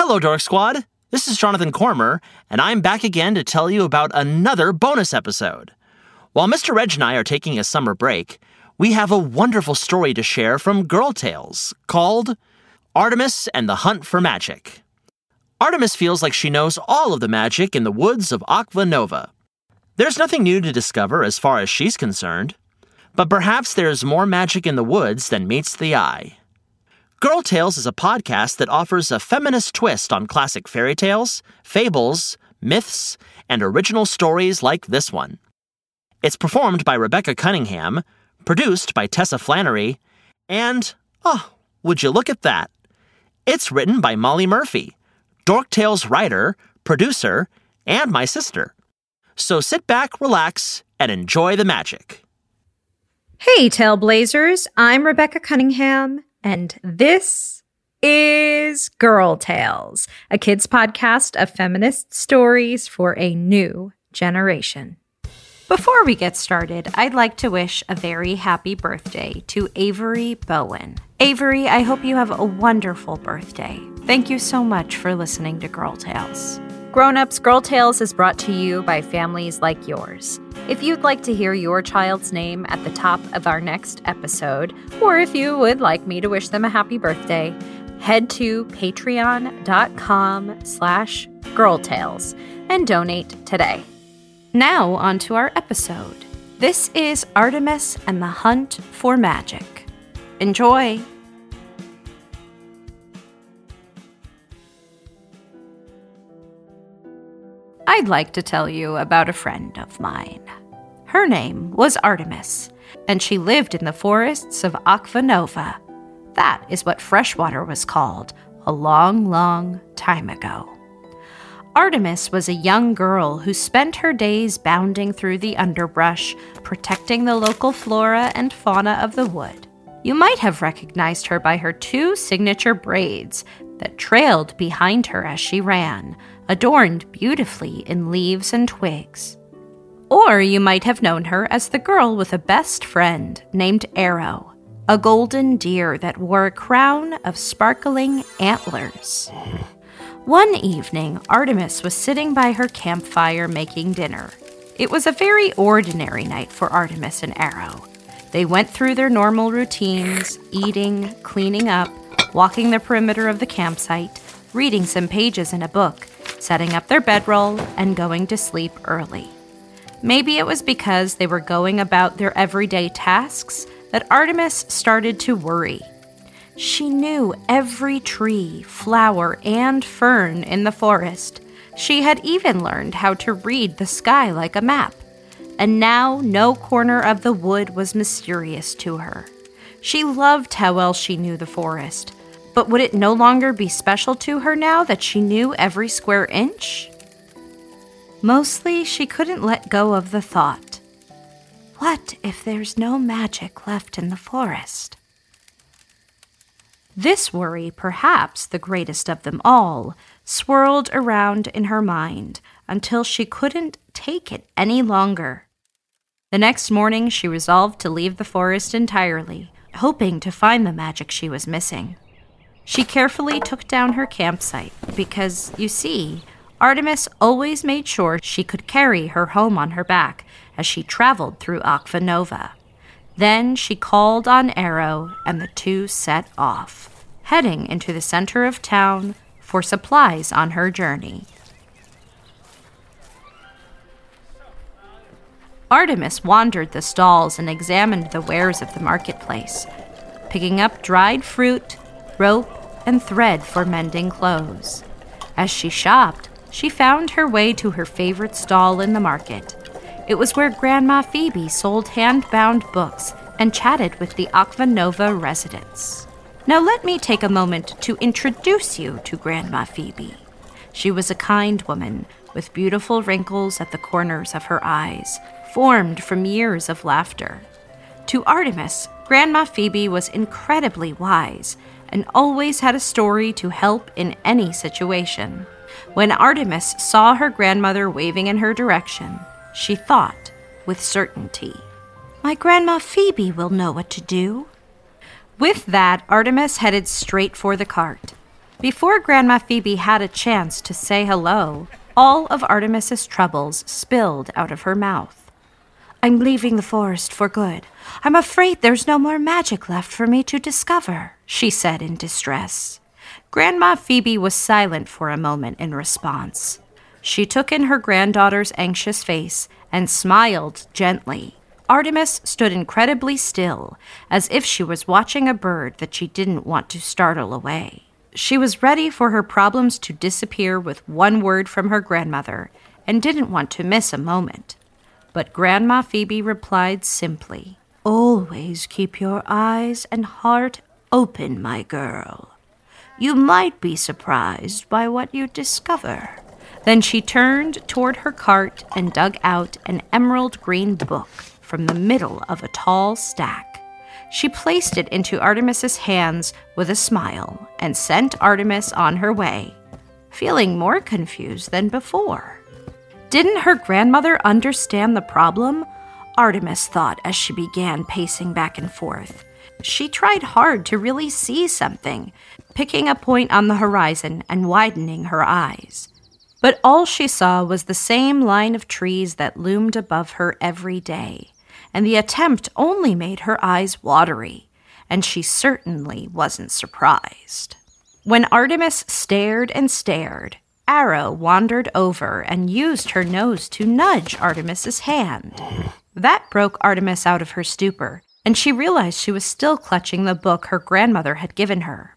Hello, Dork Squad. This is Jonathan Cormer, and I'm back again to tell you about another bonus episode. While Mr. Reg and I are taking a summer break, we have a wonderful story to share from Girl Tales called Artemis and the Hunt for Magic. Artemis feels like she knows all of the magic in the woods of Aqua Nova. There's nothing new to discover as far as she's concerned, but perhaps there's more magic in the woods than meets the eye. Girl Tales is a podcast that offers a feminist twist on classic fairy tales, fables, myths, and original stories like this one. It's performed by Rebecca Cunningham, produced by Tessa Flannery, and, would you look at that? It's written by Molly Murphy, Dork Tales writer, producer, and my sister. So sit back, relax, and enjoy the magic. Hey, Tailblazers, I'm Rebecca Cunningham, and this is Girl Tales, a kids' podcast of feminist stories for a new generation. Before we get started, I'd like to wish a very happy birthday to Avery Bowen. Avery, I hope you have a wonderful birthday. Thank you so much for listening to Girl Tales. Grown-ups, Girl Tales is brought to you by families like yours. If you'd like to hear your child's name at the top of our next episode, or if you would like me to wish them a happy birthday, head to patreon.com/girltales and donate today. Now on to our episode. This is Artemis and the Hunt for Magic. Enjoy! I'd like to tell you about a friend of mine. Her name was Artemis, and she lived in the forests of Aqua Nova. That is what freshwater was called a long, long time ago. Artemis was a young girl who spent her days bounding through the underbrush, protecting the local flora and fauna of the wood. You might have recognized her by her 2 signature braids that trailed behind her as she ran, adorned beautifully in leaves and twigs. Or you might have known her as the girl with a best friend named Arrow, a golden deer that wore a crown of sparkling antlers. One evening, Artemis was sitting by her campfire making dinner. It was a very ordinary night for Artemis and Arrow. They went through their normal routines, eating, cleaning up, walking the perimeter of the campsite, reading some pages in a book, setting up their bedroll, and going to sleep early. Maybe it was because they were going about their everyday tasks that Artemis started to worry. She knew every tree, flower, and fern in the forest. She had even learned how to read the sky like a map. And now no corner of the wood was mysterious to her. She loved how well she knew the forest. But would it no longer be special to her now that she knew every square inch? Mostly, she couldn't let go of the thought, what if there's no magic left in the forest? This worry, perhaps the greatest of them all, swirled around in her mind until she couldn't take it any longer. The next morning, she resolved to leave the forest entirely, hoping to find the magic she was missing. She carefully took down her campsite because, you see, Artemis always made sure she could carry her home on her back as she traveled through Aqua Nova. Then she called on Arrow, and the two set off, heading into the center of town for supplies on her journey. Artemis wandered the stalls and examined the wares of the marketplace, picking up dried fruit, rope, and thread for mending clothes. As she shopped, she found her way to her favorite stall in the market. It was where Grandma Phoebe sold hand-bound books and chatted with the Aqua Nova residents. Now let me take a moment to introduce you to Grandma Phoebe. She was a kind woman with beautiful wrinkles at the corners of her eyes, formed from years of laughter. To Artemis, Grandma Phoebe was incredibly wise and always had a story to help in any situation. When Artemis saw her grandmother waving in her direction, she thought with certainty, "My Grandma Phoebe will know what to do." With that, Artemis headed straight for the cart. Before Grandma Phoebe had a chance to say hello, all of Artemis's troubles spilled out of her mouth. "I'm leaving the forest for good. I'm afraid there's no more magic left for me to discover," she said in distress. Grandma Phoebe was silent for a moment in response. She took in her granddaughter's anxious face and smiled gently. Artemis stood incredibly still, as if she was watching a bird that she didn't want to startle away. She was ready for her problems to disappear with one word from her grandmother and didn't want to miss a moment. But Grandma Phoebe replied simply, "Always keep your eyes and heart open, my girl. You might be surprised by what you discover." Then she turned toward her cart and dug out an emerald green book from the middle of a tall stack. She placed it into Artemis's hands with a smile and sent Artemis on her way, feeling more confused than before. Didn't her grandmother understand the problem? Artemis thought as she began pacing back and forth. She tried hard to really see something, picking a point on the horizon and widening her eyes. But all she saw was the same line of trees that loomed above her every day, and the attempt only made her eyes watery, and she certainly wasn't surprised. When Artemis stared and stared, Arrow wandered over and used her nose to nudge Artemis's hand. That broke Artemis out of her stupor, and she realized she was still clutching the book her grandmother had given her.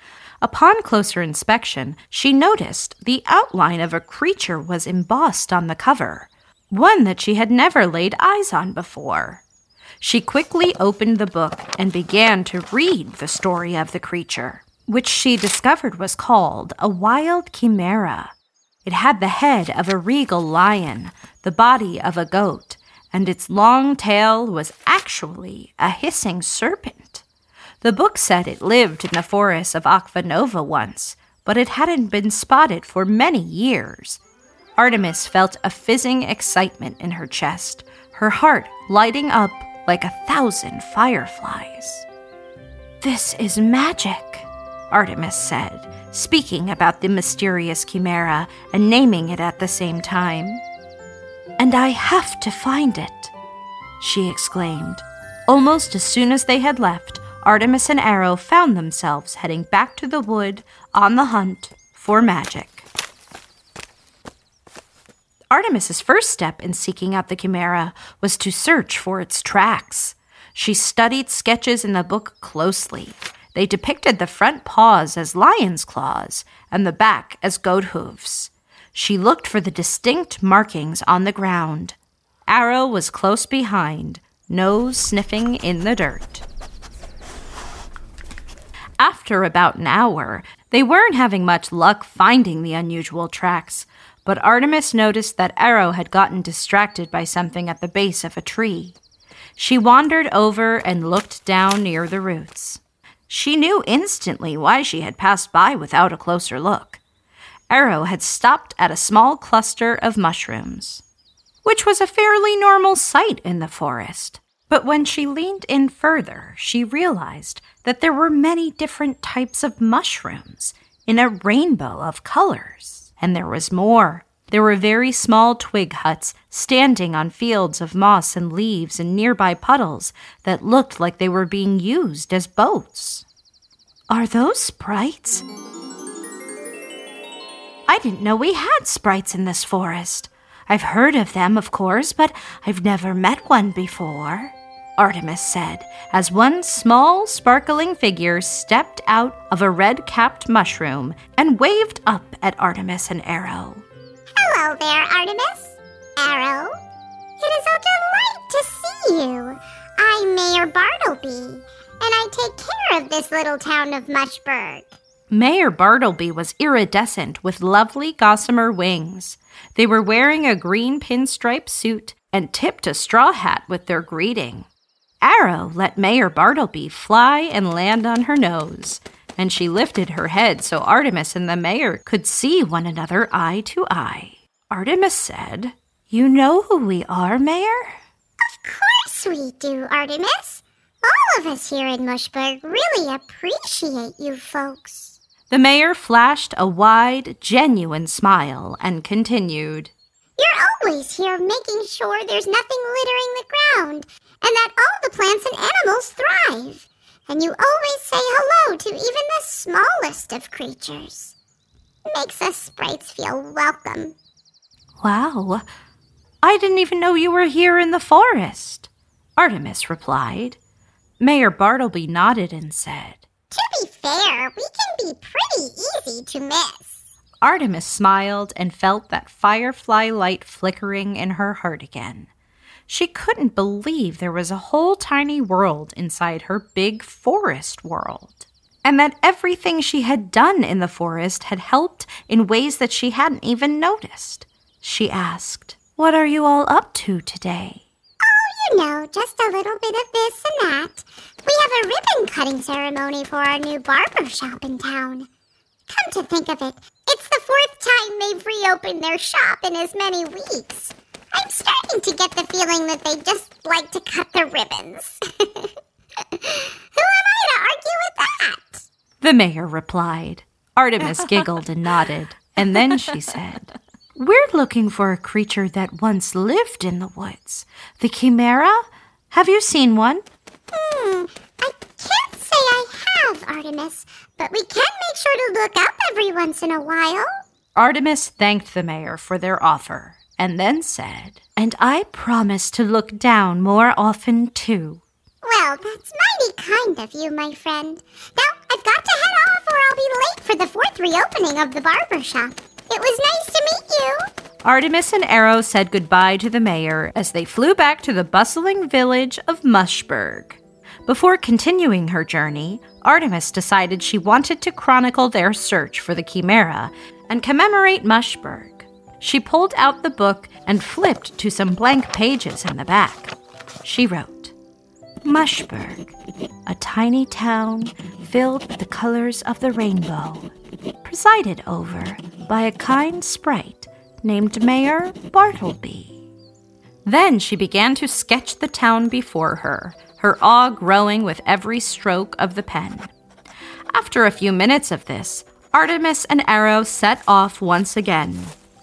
Upon closer inspection, she noticed the outline of a creature was embossed on the cover, one that she had never laid eyes on before. She quickly opened the book and began to read the story of the creature, which she discovered was called a wild chimera. It had the head of a regal lion, the body of a goat, and its long tail was actually a hissing serpent. The book said it lived in the forests of Akvanova once, but it hadn't been spotted for many years. Artemis felt a fizzing excitement in her chest, her heart lighting up like 1,000 fireflies. "This is magic," Artemis said, speaking about the mysterious chimera and naming it at the same time. "And I have to find it," she exclaimed. Almost as soon as they had left, Artemis and Arrow found themselves heading back to the wood on the hunt for magic. Artemis's first step in seeking out the chimera was to search for its tracks. She studied sketches in the book closely. They depicted the front paws as lion's claws and the back as goat hooves. She looked for the distinct markings on the ground. Arrow was close behind, nose sniffing in the dirt. After about an hour, they weren't having much luck finding the unusual tracks, but Artemis noticed that Arrow had gotten distracted by something at the base of a tree. She wandered over and looked down near the roots. She knew instantly why she had passed by without a closer look. Arrow had stopped at a small cluster of mushrooms, which was a fairly normal sight in the forest. But when she leaned in further, she realized that there were many different types of mushrooms in a rainbow of colors. And there was more. There were very small twig huts standing on fields of moss and leaves and nearby puddles that looked like they were being used as boats. "Are those sprites?" "I didn't know we had sprites in this forest. I've heard of them, of course, but I've never met one before," Artemis said, as one small, sparkling figure stepped out of a red-capped mushroom and waved up at Artemis and Arrow. "Hello there, Artemis. Arrow. It is a delight to see you. I'm Mayor Bartleby, and I take care of this little town of Mushburg." Mayor Bartleby was iridescent with lovely gossamer wings. They were wearing a green pinstripe suit and tipped a straw hat with their greeting. Arrow let Mayor Bartleby fly and land on her nose, and she lifted her head so Artemis and the mayor could see one another eye to eye. Artemis said, "You know who we are, Mayor?" "Of course we do, Artemis. All of us here in Mushburg really appreciate you folks." The mayor flashed a wide, genuine smile and continued. You're always here making sure there's nothing littering the ground and that all the plants and animals thrive. And you always say hello to even the smallest of creatures. Makes us sprites feel welcome. Wow, I didn't even know you were here in the forest, Artemis replied. Mayor Bartleby nodded and said, To be fair, we can be pretty easy to miss. Artemis smiled and felt that firefly light flickering in her heart again. She couldn't believe there was a whole tiny world inside her big forest world, and that everything she had done in the forest had helped in ways that she hadn't even noticed. She asked, What are you all up to today? You know, just a little bit of this and that. We have a ribbon-cutting ceremony for our new barber shop in town. Come to think of it, it's the 4th time they've reopened their shop in as many weeks. I'm starting to get the feeling that they just like to cut the ribbons. Who am I to argue with that? The mayor replied. Artemis giggled and nodded, and then she said, We're looking for a creature that once lived in the woods. The Chimera? Have you seen one? I can't say I have, Artemis, but we can make sure to look up every once in a while. Artemis thanked the mayor for their offer, and then said, And I promise to look down more often, too. Well, that's mighty kind of you, my friend. Now, I've got to head off or I'll be late for the 4th reopening of the barber shop. It was nice to meet you. Artemis and Arrow said goodbye to the mayor as they flew back to the bustling village of Mushburg. Before continuing her journey, Artemis decided she wanted to chronicle their search for the Chimera and commemorate Mushburg. She pulled out the book and flipped to some blank pages in the back. She wrote, Mushburg, a tiny town filled with the colors of the rainbow, presided over by a kind sprite named Mayor Bartleby. Then she began to sketch the town before her, her awe growing with every stroke of the pen. After a few minutes of this, Artemis and Arrow set off once again.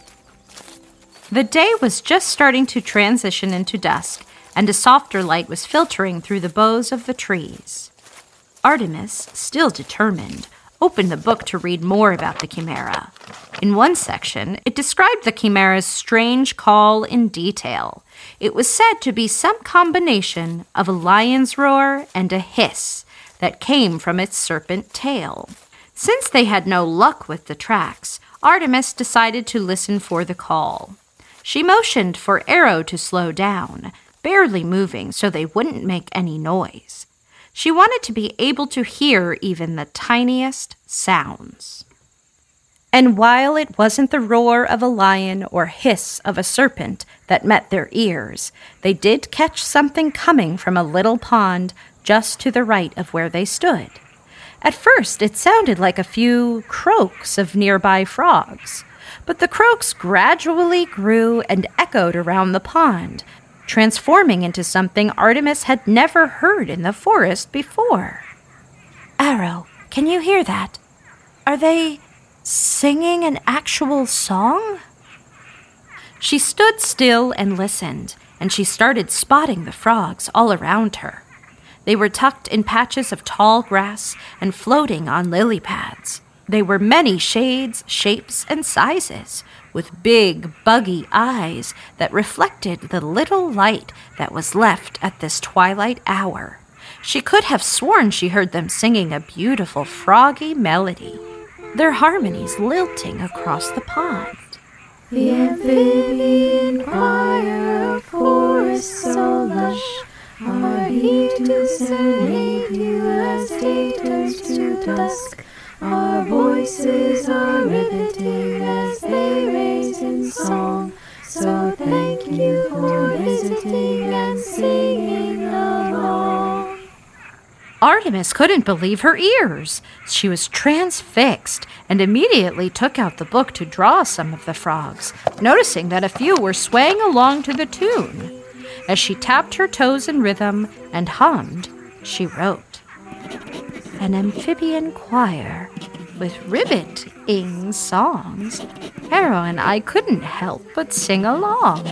The day was just starting to transition into dusk, and a softer light was filtering through the boughs of the trees. Artemis, still determined, opened the book to read more about the Chimera. In one section, it described the Chimera's strange call in detail. It was said to be some combination of a lion's roar and a hiss that came from its serpent tail. Since they had no luck with the tracks, Artemis decided to listen for the call. She motioned for Arrow to slow down, barely moving so they wouldn't make any noise. She wanted to be able to hear even the tiniest sounds. And while it wasn't the roar of a lion or hiss of a serpent that met their ears, they did catch something coming from a little pond just to the right of where they stood. At first, it sounded like a few croaks of nearby frogs, but the croaks gradually grew and echoed around the pond, transforming into something Artemis had never heard in the forest before. Arrow, can you hear that? Are they singing an actual song? She stood still and listened, and she started spotting the frogs all around her. They were tucked in patches of tall grass and floating on lily pads. They were many shades, shapes, and sizes, with big, buggy eyes that reflected the little light that was left at this twilight hour. She could have sworn she heard them singing a beautiful froggy melody, their harmonies lilting across the pond. The amphibian choir of forests so lush are here to serenade you as day turns to dusk. Our voices are riveting as they raise in song. So thank you for visiting and singing along. Artemis couldn't believe her ears. She was transfixed and immediately took out the book to draw some of the frogs, noticing that a few were swaying along to the tune. As she tapped her toes in rhythm and hummed, she wrote, An amphibian choir with ribbit-ing songs, Arrow and I couldn't help but sing along.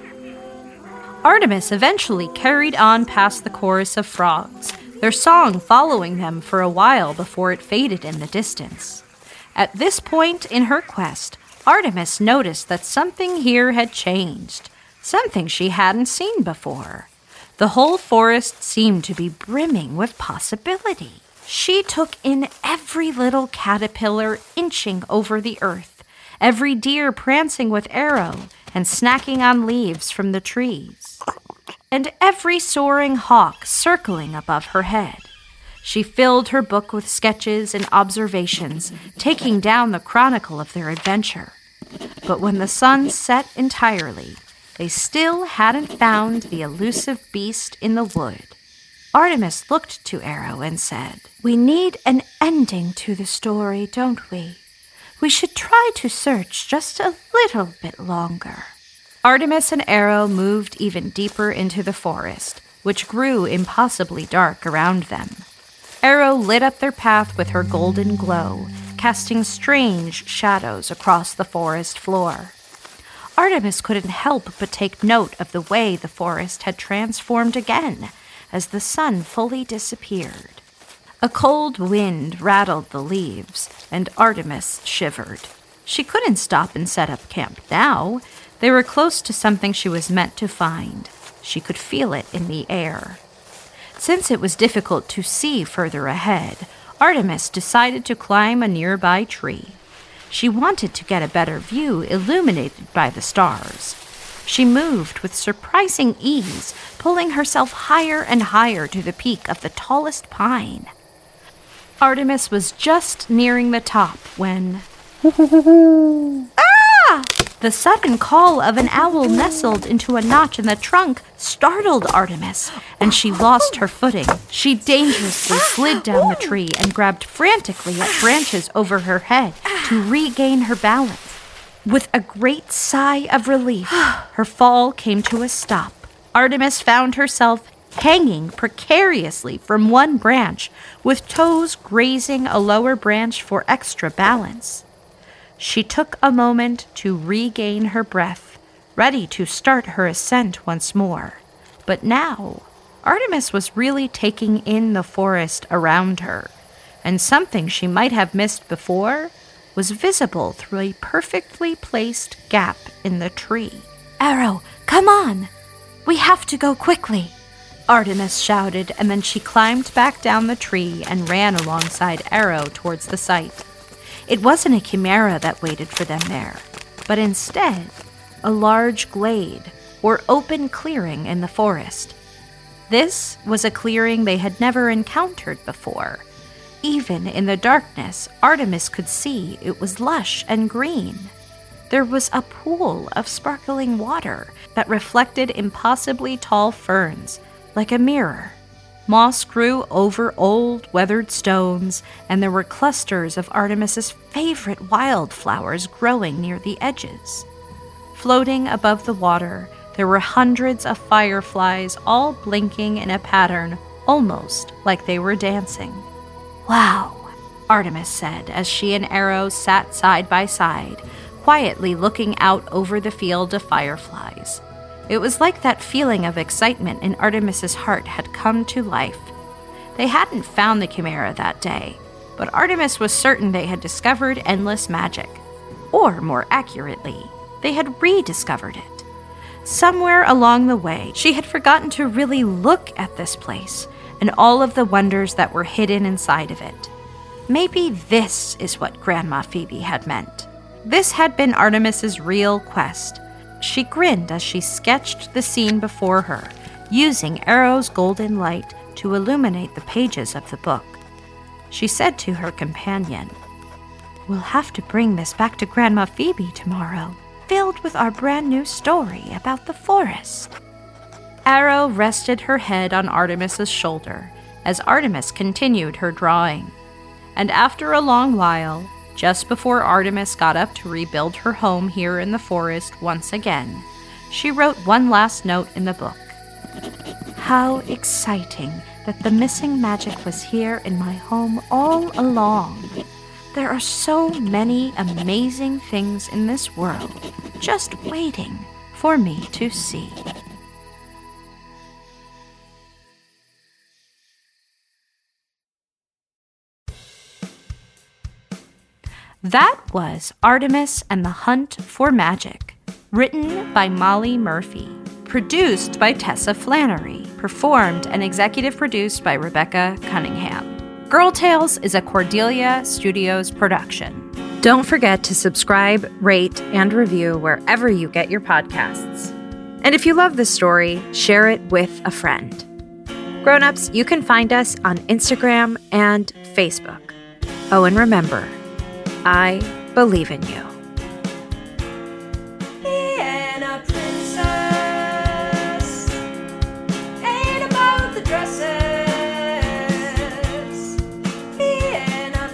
Artemis eventually carried on past the chorus of frogs, their song following them for a while before it faded in the distance. At this point in her quest, Artemis noticed that something here had changed, something she hadn't seen before. The whole forest seemed to be brimming with possibility. She took in every little caterpillar inching over the earth, every deer prancing with Arrow and snacking on leaves from the trees, and every soaring hawk circling above her head. She filled her book with sketches and observations, taking down the chronicle of their adventure. But when the sun set entirely, they still hadn't found the elusive beast in the wood. Artemis looked to Arrow and said, "We need an ending to the story, don't we? We should try to search just a little bit longer." Artemis and Arrow moved even deeper into the forest, which grew impossibly dark around them. Arrow lit up their path with her golden glow, casting strange shadows across the forest floor. Artemis couldn't help but take note of the way the forest had transformed again as the sun fully disappeared. A cold wind rattled the leaves, and Artemis shivered. She couldn't stop and set up camp now. They were close to something she was meant to find. She could feel it in the air. Since it was difficult to see further ahead, Artemis decided to climb a nearby tree. She wanted to get a better view illuminated by the stars. She moved with surprising ease, pulling herself higher and higher to the peak of the tallest pine. Artemis was just nearing the top when... Ah! The sudden call of an owl nestled into a notch in the trunk startled Artemis, and she lost her footing. She dangerously slid down the tree and grabbed frantically at branches over her head to regain her balance. With a great sigh of relief, her fall came to a stop. Artemis found herself hanging precariously from one branch, with toes grazing a lower branch for extra balance. She took a moment to regain her breath, ready to start her ascent once more. But now, Artemis was really taking in the forest around her, and something she might have missed before was visible through a perfectly placed gap in the tree. "Arrow, come on! We have to go quickly!" Artemis shouted, and then she climbed back down the tree and ran alongside Arrow towards the site. It wasn't a chimera that waited for them there, but instead a large glade or open clearing in the forest. This was a clearing they had never encountered before. Even in the darkness, Artemis could see it was lush and green. There was a pool of sparkling water that reflected impossibly tall ferns, like a mirror. Moss grew over old, weathered stones, and there were clusters of Artemis's favorite wildflowers growing near the edges. Floating above the water, there were hundreds of fireflies, all blinking in a pattern, almost like they were dancing. "Wow," Artemis said as she and Arrow sat side by side, quietly looking out over the field of fireflies. It was like that feeling of excitement in Artemis's heart had come to life. They hadn't found the chimera that day, but Artemis was certain they had discovered endless magic. Or, more accurately, they had rediscovered it. Somewhere along the way, she had forgotten to really look at this place and all of the wonders that were hidden inside of it. Maybe this is what Grandma Phoebe had meant. This had been Artemis's real quest. She grinned as she sketched the scene before her, using Arrow's golden light to illuminate the pages of the book. She said to her companion, "We'll have to bring this back to Grandma Phoebe tomorrow, filled with our brand new story about the forest." Arrow rested her head on Artemis's shoulder as Artemis continued her drawing. And after a long while, just before Artemis got up to rebuild her home here in the forest once again, she wrote one last note in the book. "How exciting that the missing magic was here in my home all along. There are so many amazing things in this world just waiting for me to see. That was Artemis and the Hunt for Magic, written by Molly Murphy, produced by Tessa Flannery, performed and executive produced by Rebecca Cunningham. Girl Tales is a Cordelia Studios production. Don't forget to subscribe, rate, and review wherever you get your podcasts. And if you love this story, share it with a friend. Grown-ups, you can find us on Instagram and Facebook. Oh, and remember, I believe in you. Being a princess ain't about the dresses. Being a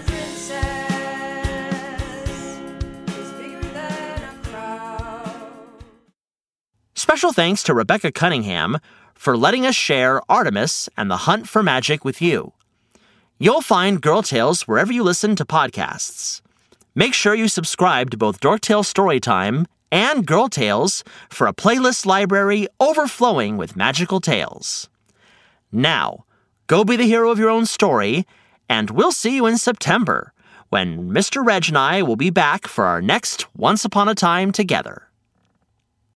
princess is bigger than a crowd. Special thanks to Rebecca Cunningham for letting us share Artemis and the Hunt for Magic with you. You'll find Girl Tales wherever you listen to podcasts. Make sure you subscribe to both Dorktale Storytime and Girl Tales for a playlist library overflowing with magical tales. Now, go be the hero of your own story, and we'll see you in September, when Mr. Reg and I will be back for our next Once Upon a Time together.